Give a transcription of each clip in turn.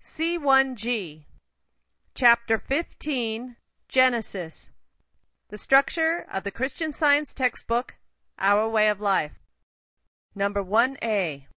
C1G, Chapter 15, Genesis. The structure of the Christian Science textbook, Our Way of Life. Number 1A.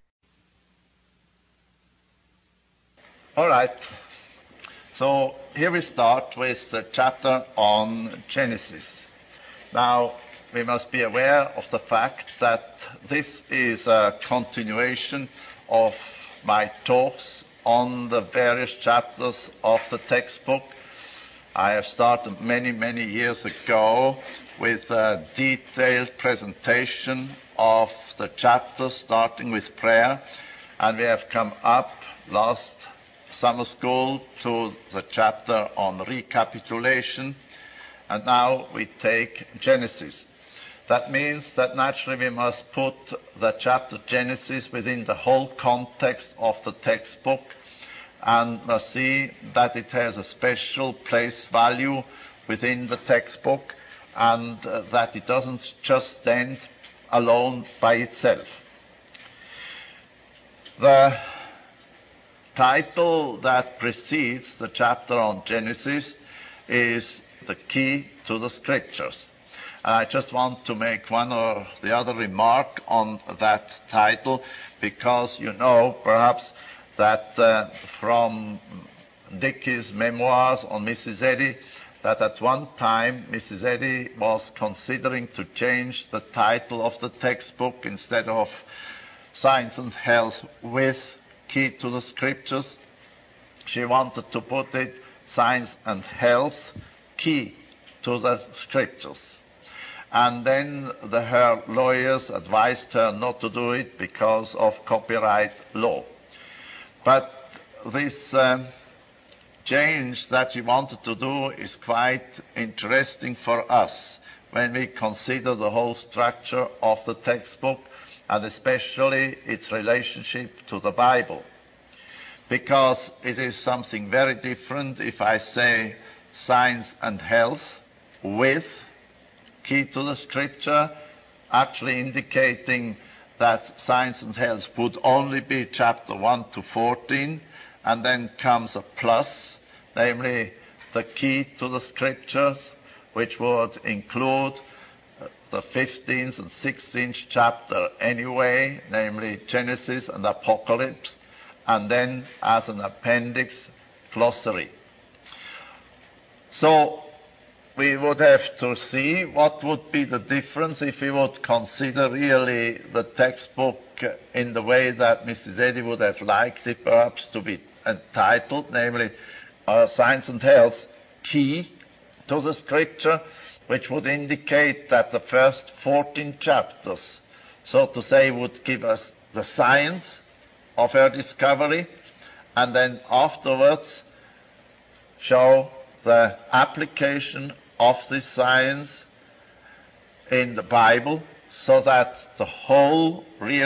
All right. So here we start with the chapter on Genesis. Now, we must be aware of the fact that this is a continuation of my talks on the various chapters of the textbook. I have started many years ago with a detailed presentation of the chapters, starting with prayer, and we have come up last summer school to the chapter on recapitulation, and now we take Genesis. That means that naturally we must put the chapter Genesis within the whole context of the textbook and must see that it has a special place value within the textbook and that it doesn't just stand alone by itself. The title that precedes the chapter on Genesis is The Key to the Scriptures. And I just want to make one or the other remark on that title, because you know perhaps that from Dickey's memoirs on Mrs. Eddy, that at one time Mrs. Eddy was considering to change the title of the textbook. Instead of Science and Health with Key to the Scriptures, she wanted to put it Science and Health, Key to the Scriptures. And then her lawyers advised her not to do it because of copyright law. But this change that she wanted to do is quite interesting for us when we consider the whole structure of the textbook and especially its relationship to the Bible. Because it is something very different if I say Science and Health with Key to the Scripture, actually indicating that Science and Health would only be chapter 1 to 14, and then comes a plus, namely the Key to the Scriptures, which would include the 15th and 16th chapter anyway, namely Genesis and Apocalypse, and then as an appendix, glossary. So we would have to see what would be the difference if we would consider really the textbook in the way that Mrs. Eddy would have liked it perhaps to be entitled, namely Science and Health, Key to the Scripture, which would indicate that the first 14 chapters, so to say, would give us the science of her discovery, and then afterwards show the application of this science in the Bible, so that the whole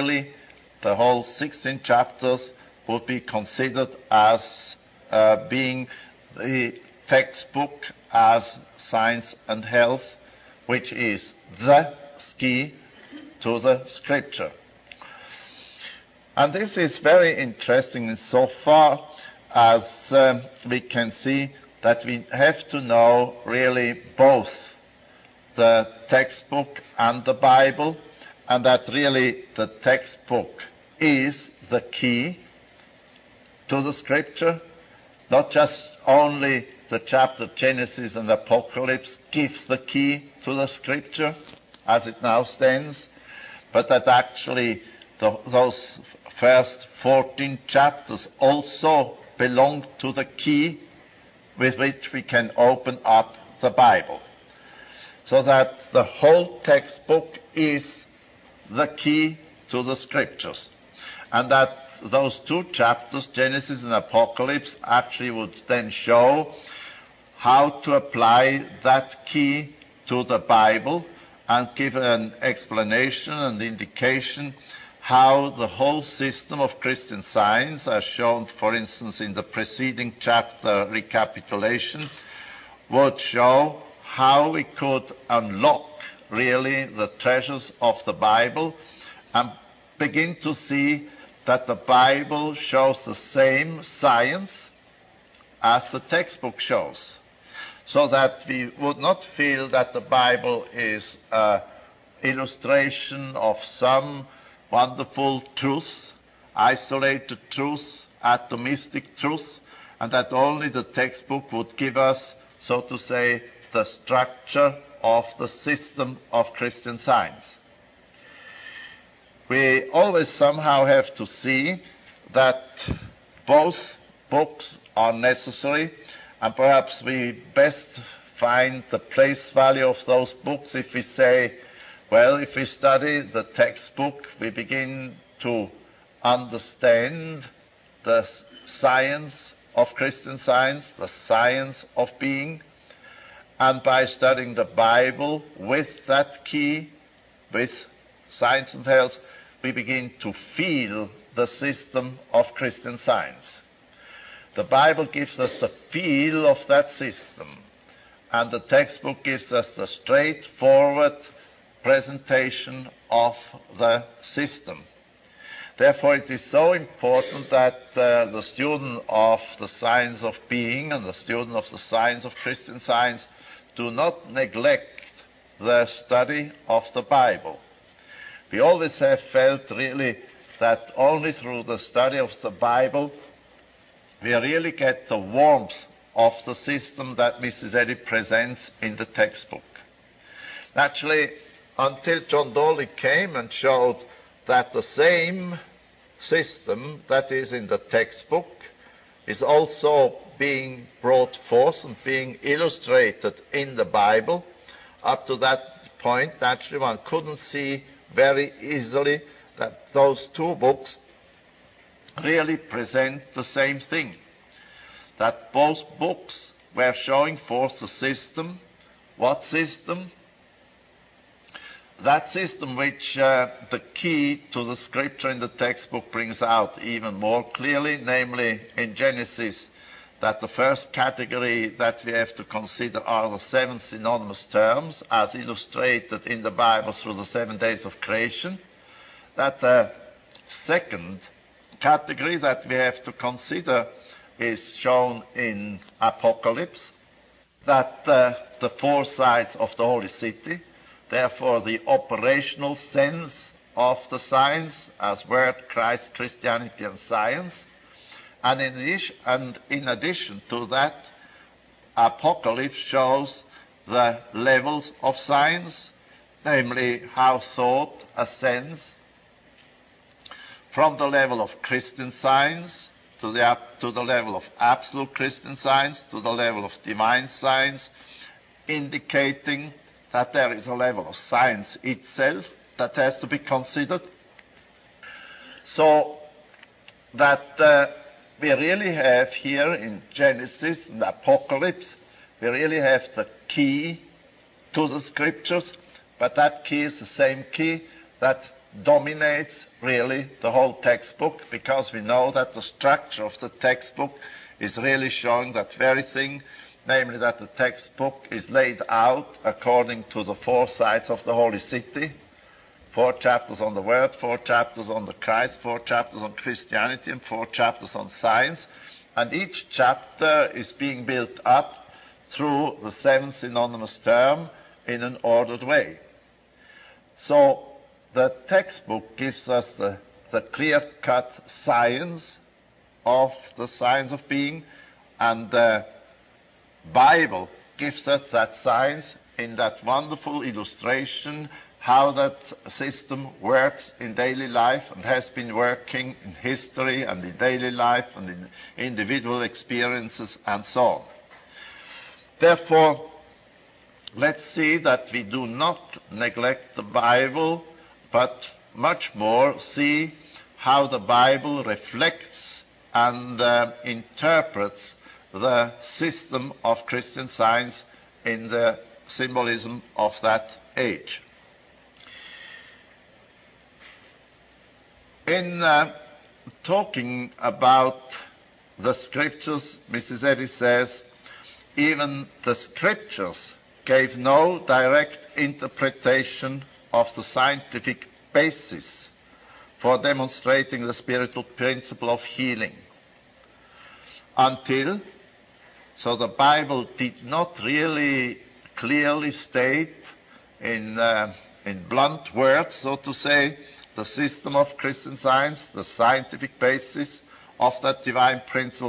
16 chapters would be considered as being the textbook as Science and Health, which is the key to the Scripture. And this is very interesting insofar as we can see that we have to know really both the textbook and the Bible, and that really the textbook is the key to the Scripture. Not just only the chapter Genesis and Apocalypse gives the key to the Scripture as it now stands, but that actually those first 14 chapters also belong to the key with which we can open up the Bible. So that the whole textbook is the key to the Scriptures. And that those two chapters, Genesis and Apocalypse, actually would then show how to apply that key to the Bible and give an explanation and indication how the whole system of Christian Science, as shown, for instance, in the preceding chapter, Recapitulation, would show how we could unlock really the treasures of the Bible and begin to see that the Bible shows the same science as the textbook shows, so that we would not feel that the Bible is an illustration of some wonderful truth, isolated truth, atomistic truth, and that only the textbook would give us, so to say, the structure of the system of Christian Science. We always somehow have to see that both books are necessary, and perhaps we best find the place value of those books if we say, well, if we study the textbook, we begin to understand the science of Christian Science, the science of being, and by studying the Bible with that key, with Science and Health, we begin to feel the system of Christian Science. The Bible gives us the feel of that system, and the textbook gives us the straightforward presentation of the system. Therefore, it is so important that the student of the science of being and the student of the science of Christian Science do not neglect the study of the Bible. We always have felt really that only through the study of the Bible we really get the warmth of the system that Mrs. Eddy presents in the textbook. Naturally, until John Dolly came and showed that the same system that is in the textbook is also being brought forth and being illustrated in the Bible, up to that point, naturally, one couldn't see very easily that those two books really present the same thing, that both books were showing forth the system. What system? That system which the key to the scripture in the textbook brings out even more clearly, namely in Genesis, that the first category that we have to consider are the 7 synonymous terms as illustrated in the Bible through the 7 days of creation. That the second category that we have to consider is shown in Apocalypse, that the 4 sides of the holy city, therefore the operational sense of the science as Word, Christ, Christianity and Science. And in addition to that, Apocalypse shows the levels of science, namely how thought ascends from the level of Christian Science to the level of absolute Christian Science, to the level of divine science, indicating that there is a level of science itself that has to be considered. So that we really have here in Genesis and Apocalypse, we really have the key to the scriptures, but that key is the same key that dominates really the whole textbook, because we know that the structure of the textbook is really showing that very thing, namely that the textbook is laid out according to the 4 sides of the holy city. 4 chapters on the Word, 4 chapters on the Christ, 4 chapters on Christianity, and 4 chapters on science. And each chapter is being built up through the 7 synonymous term in an ordered way. So the textbook gives us the clear-cut science of the science of being, and the Bible gives us that science in that wonderful illustration how that system works in daily life and has been working in history and in daily life and in individual experiences and so on. Therefore, let's see that we do not neglect the Bible, but much more see how the Bible reflects and interprets the system of Christian Science in the symbolism of that age. In talking about the scriptures, Mrs. Eddy says, even the scriptures gave no direct interpretation of the scientific basis for demonstrating the spiritual principle of healing. So the Bible did not really clearly state in blunt words, so to say, the system of Christian Science, the scientific basis of that divine principle,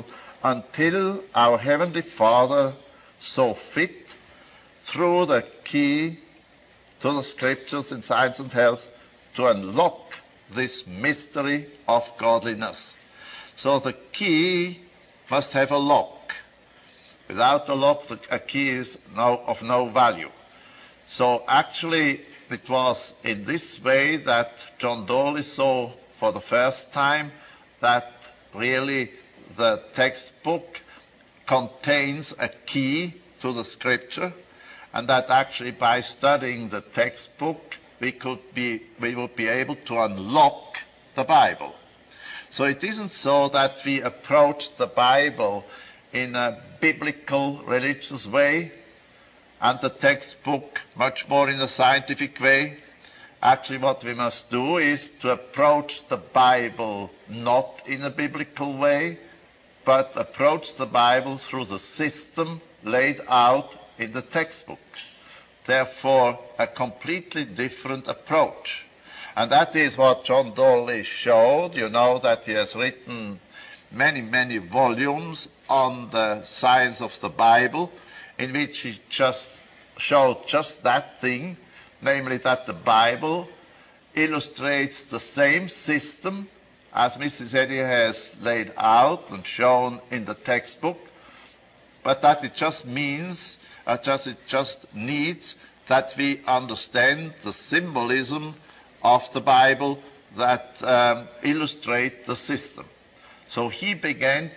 until our Heavenly Father saw fit, through the key to the Scriptures in Science and Health, to unlock this mystery of godliness. So the key must have a lock. Without a lock, a key is of no value. So actually, it was in this way that John Dawley saw for the first time that really the textbook contains a key to the Scripture, and that actually by studying the textbook we would be able to unlock the Bible. So it isn't so that we approach the Bible in a biblical religious way and the textbook much more in a scientific way. Actually, what we must do is to approach the Bible not in a biblical way, but approach the Bible through the system laid out in the textbook. Therefore, a completely different approach. And that is what John Dawley showed. You know that he has written many, many volumes on the science of the Bible, in which he just showed just that thing, namely that the Bible illustrates the same system as Mrs. Eddy has laid out and shown in the textbook, but that it just means, it just needs that we understand the symbolism of the Bible that illustrate the system. So he began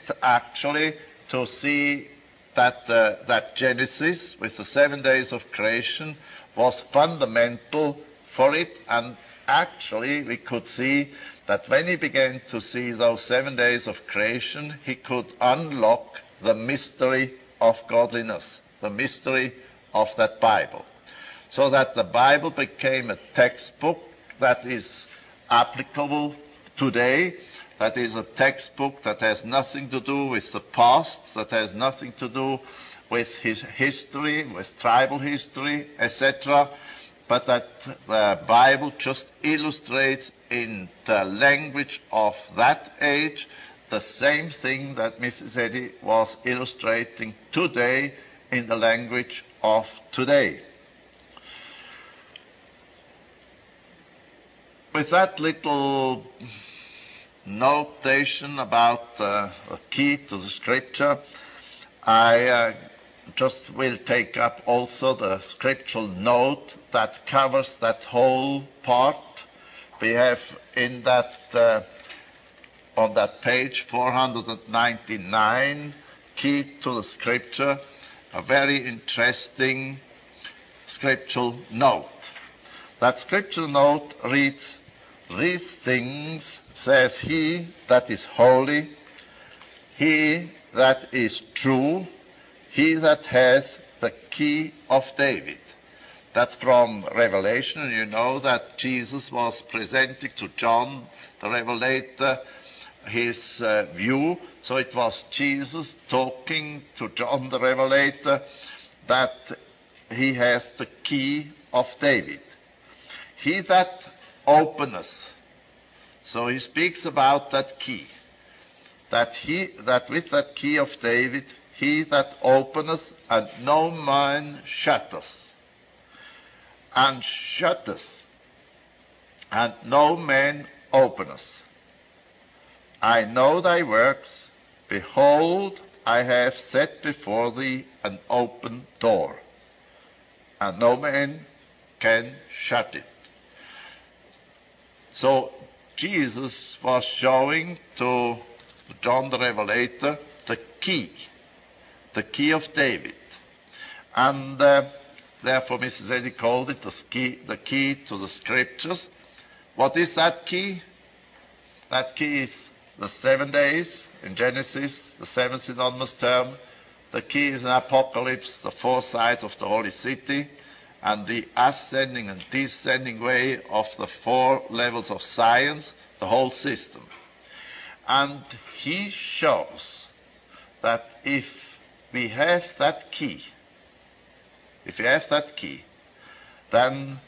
to see that Genesis, with the 7 days of creation, was fundamental for it, and actually we could see that when he began to see those 7 days of creation, he could unlock the mystery of godliness, the mystery of that Bible. So that the Bible became a textbook that is applicable today, that is a textbook that has nothing to do with the past, that has nothing to do with his history, with tribal history, etc., but that the Bible just illustrates in the language of that age the same thing that Mrs. Eddy was illustrating today in the language of today. With that little notation about the key to the Scripture, I just will take up also the scriptural note that covers that whole part. We have in that, on that page 499, Key to the Scripture, a very interesting scriptural note. That scriptural note reads, "These things says he that is holy, he that is true, he that hath the key of David." That's from Revelation, and you know that Jesus was presenting to John the Revelator his view. So it was Jesus talking to John the Revelator that he has the key of David. He that openeth. So he speaks about that key. That with that key of David, he that openeth, and no man shutteth. And shutteth, and no man openeth. I know thy works. Behold, I have set before thee an open door, and no man can shut it. So Jesus was showing to John the Revelator the key of David. And therefore Mrs. Eddy called it the key to the Scriptures. What is that key? That key is the 7 days in Genesis, the 7th synonymous term. The key is in Apocalypse, the 4 sides of the holy city, and the ascending and descending way of the 4 levels of science, the whole system. And he shows that if we have that key, then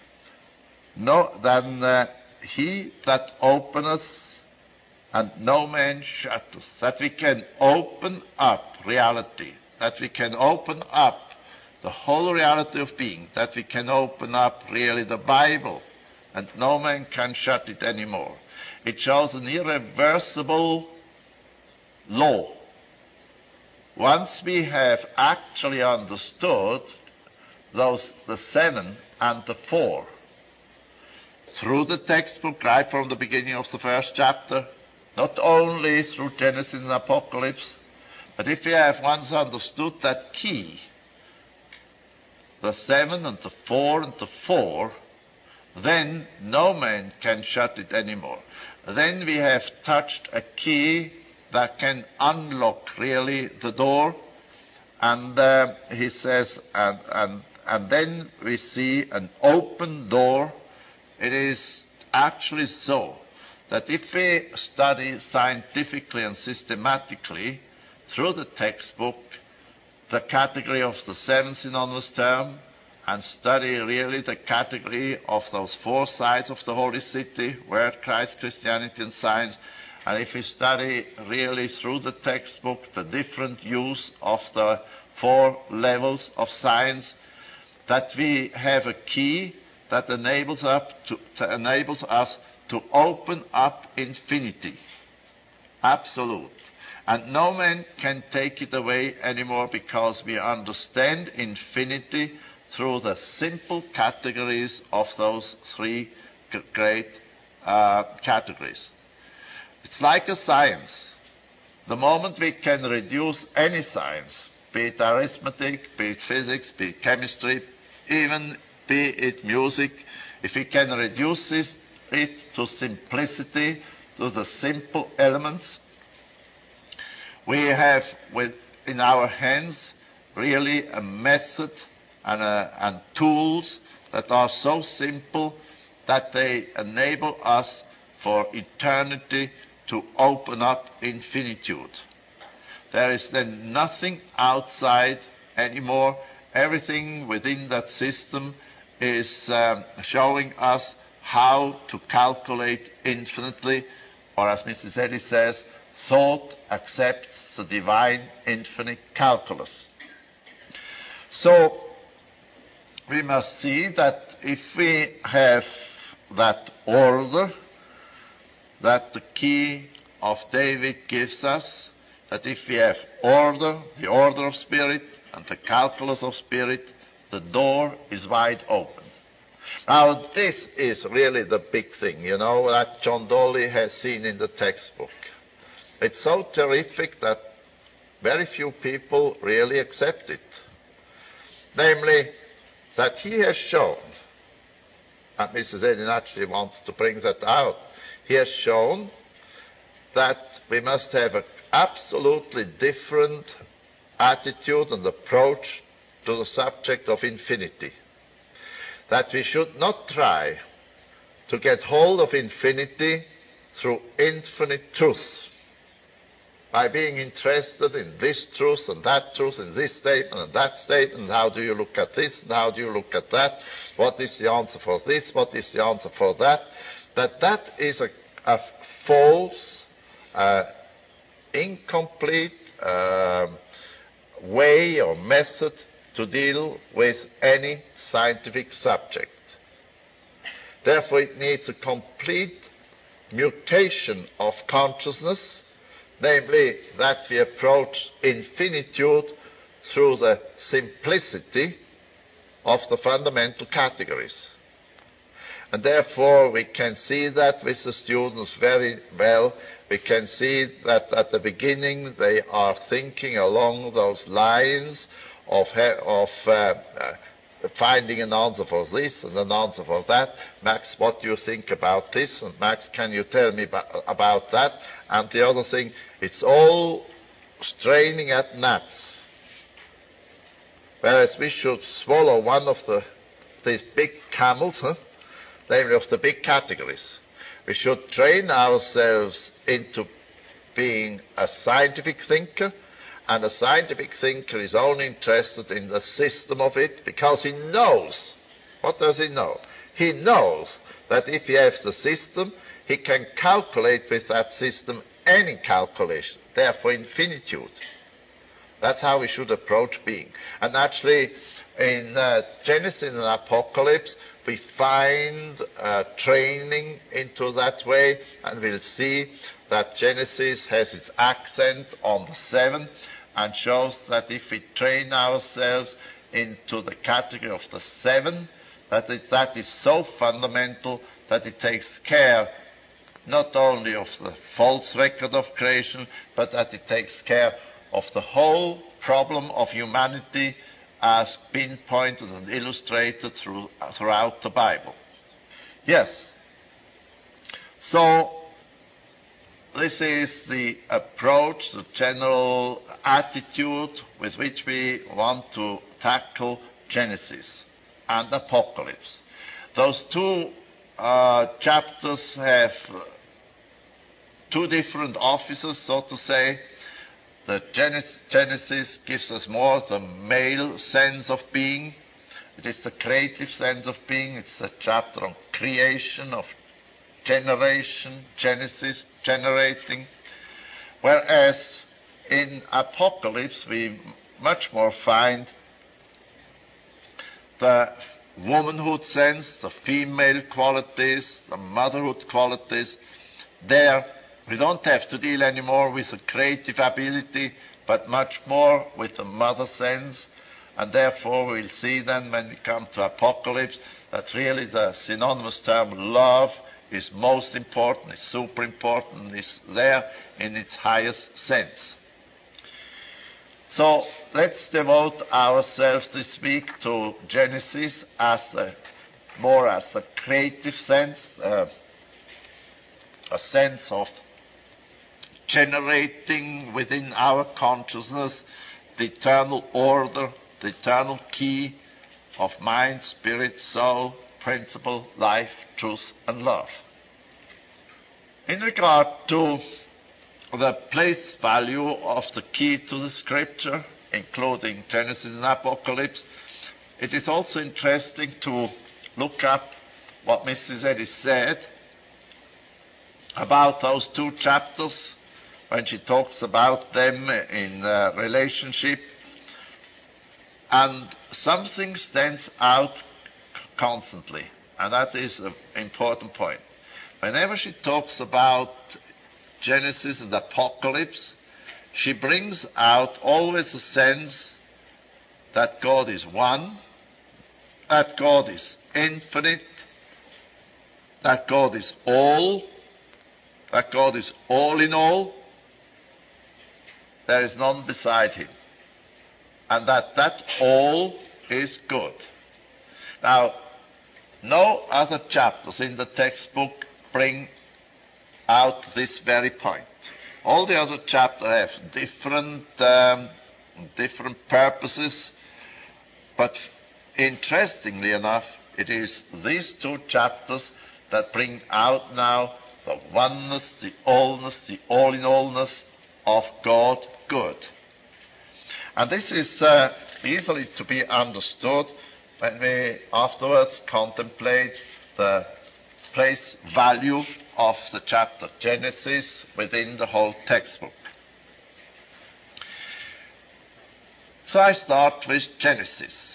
he that openeth and no man shutteth, that we can open up reality, that we can open up the whole reality of being, that we can open up really the Bible, and no man can shut it anymore. It shows an irreversible law. Once we have actually understood the 7 and the 4, through the textbook right from the beginning of the first chapter, not only through Genesis and Apocalypse, but if we have once understood that key, the 7 and the 4 and the 4, then no man can shut it anymore. Then we have touched a key that can unlock really the door, and he says, and then we see an open door. It is actually so that if we study scientifically and systematically through the textbook the category of the 7 synonymous term, and study really the category of those 4 sides of the Holy City, Word, Christ, Christianity, and Science, and if we study really through the textbook the different use of the 4 levels of science, that we have a key that enables us to open up infinity, absolute. And no man can take it away anymore, because we understand infinity through the simple categories of those 3 great categories. It's like a science. The moment we can reduce any science, be it arithmetic, be it physics, be it chemistry, even be it music, if we can reduce it to simplicity, to the simple elements, we have in our hands really a method and tools that are so simple that they enable us for eternity to open up infinitude. There is then nothing outside anymore. Everything within that system is showing us how to calculate infinitely, or as Mrs. Eddy says, thought accepts the divine infinite calculus. So we must see that if we have that order that the key of David gives us, that if we have order, the order of spirit, and the calculus of spirit, the door is wide open. Now, this is really the big thing, that John Dolly has seen in the textbook. It's so terrific that very few people really accept it. Namely, that he has shown, and Mrs. Edin actually wants to bring that out, he has shown that we must have an absolutely different attitude and approach to the subject of infinity. That we should not try to get hold of infinity through infinite truth, by being interested in this truth and that truth, in this statement and that statement, how do you look at this and how do you look at that, what is the answer for this, what is the answer for that, that is a false, incomplete way or method to deal with any scientific subject. Therefore, it needs a complete mutation of consciousness, namely that we approach infinitude through the simplicity of the fundamental categories. And therefore we can see that with the students very well. We can see that at the beginning they are thinking along those lines of finding an answer for this and an answer for that. Max, what do you think about this? And Max, can you tell me about that? And the other thing, it's all straining at gnats. Whereas we should swallow one of these big camels, namely of the big categories. We should train ourselves into being a scientific thinker, and a scientific thinker is only interested in the system of it because he knows. What does he know? He knows that if he has the system, he can calculate with that system any calculation, therefore infinitude. That's how we should approach being. And actually, in Genesis and Apocalypse, we find training into that way, and we'll see that Genesis has its accent on the 7 and shows that if we train ourselves into the category of the 7, that is so fundamental that it takes care not only of the false record of creation, but that it takes care of the whole problem of humanity as pinpointed and illustrated throughout the Bible. Yes. So, this is the approach, the general attitude with which we want to tackle Genesis and Apocalypse. Those two chapters have two different offices, so to say. The Genesis gives us more the male sense of being. It is the creative sense of being. It's a chapter on creation, of generation, Genesis, generating. Whereas in Apocalypse we much more find the womanhood sense, the female qualities, the motherhood qualities. There we don't have to deal anymore with the creative ability, but much more with the mother sense. And therefore we'll see then when we come to Apocalypse that really the synonymous term love is most important, is super important, is there in its highest sense. So let's devote ourselves this week to Genesis more as a creative sense, a sense of generating within our consciousness the eternal order, the eternal key of mind, spirit, soul, principle, life, truth, and love. In regard to the place value of the key to the Scripture, including Genesis and Apocalypse, it is also interesting to look up what Mrs. Eddy said about those two chapters when she talks about them in relationship. And something stands out constantly, and that is an important point. Whenever she talks about Genesis and Apocalypse, she brings out always a sense that God is one, that God is infinite, that God is all, that God is all in all. There is none beside him. And that all is good. Now, no other chapters in the textbook bring out this very point. All the other chapters have different purposes, but interestingly enough, it is these two chapters that bring out now the oneness, the allness, the all-in-allness of God good. And this is easily to be understood when we afterwards contemplate the place value of the chapter Genesis within the whole textbook. So I start with Genesis.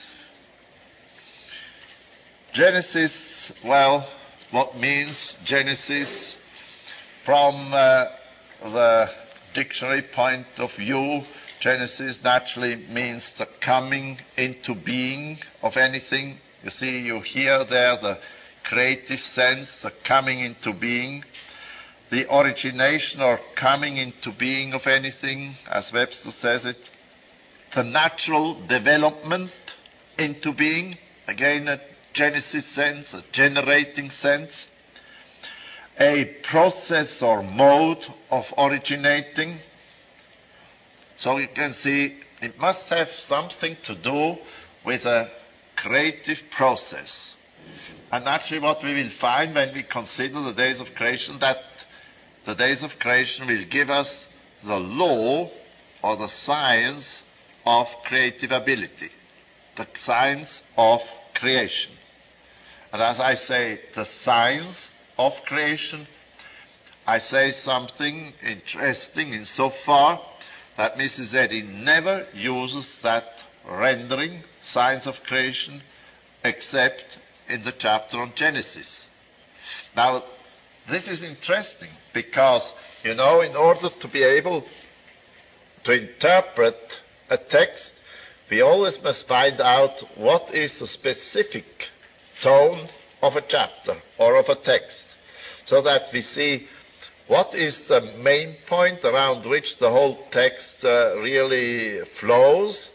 Genesis, well, what means Genesis? From the dictionary point of view, Genesis naturally means the coming into being of anything. You see, you hear there the creative sense, the coming into being, the origination or coming into being of anything, as Webster says it, the natural development into being, again a Genesis sense, a generating sense, a process or mode of originating. So you can see it must have something to do with a creative process. And actually what we will find when we consider the days of creation, that the days of creation will give us the law or the science of creative ability, the science of creation. And as I say, the science of creation, I say something interesting insofar that Mrs. Eddy never uses that rendering, science of creation, except in the chapter on Genesis. Now, this is interesting because, in order to be able to interpret a text, we always must find out what is the specific tone of a chapter or of a text, so that we see what is the main point around which the whole text really flows.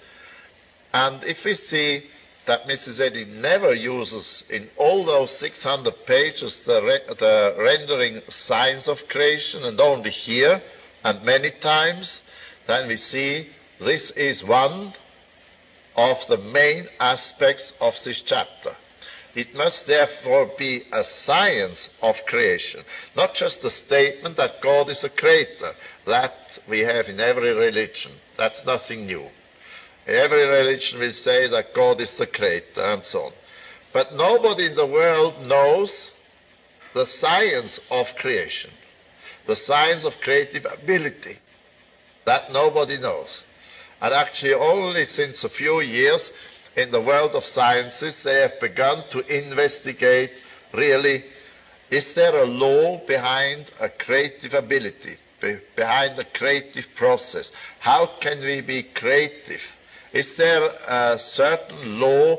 And if we see that Mrs. Eddy never uses in all those 600 pages the rendering science of creation, and only here and many times, then we see this is one of the main aspects of this chapter. It must therefore be a science of creation, not just a statement that God is a creator. That we have in every religion. That's nothing new. Every religion will say that God is the creator and so on. But nobody in the world knows the science of creation, the science of creative ability. That nobody knows. And actually only since a few years in the world of sciences they have begun to investigate really, is there a law behind a creative ability, behind a creative process? How can we be creative? Is there a certain law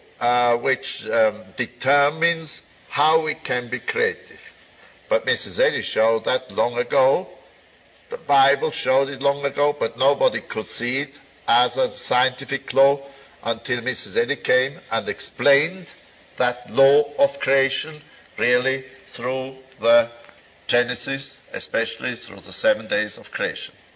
which determines how we can be creative? But Mrs. Eddy showed that long ago. The Bible showed it long ago, but nobody could see it as a scientific law until Mrs. Eddy came and explained that law of creation really through the Genesis, especially through the 7 days of creation.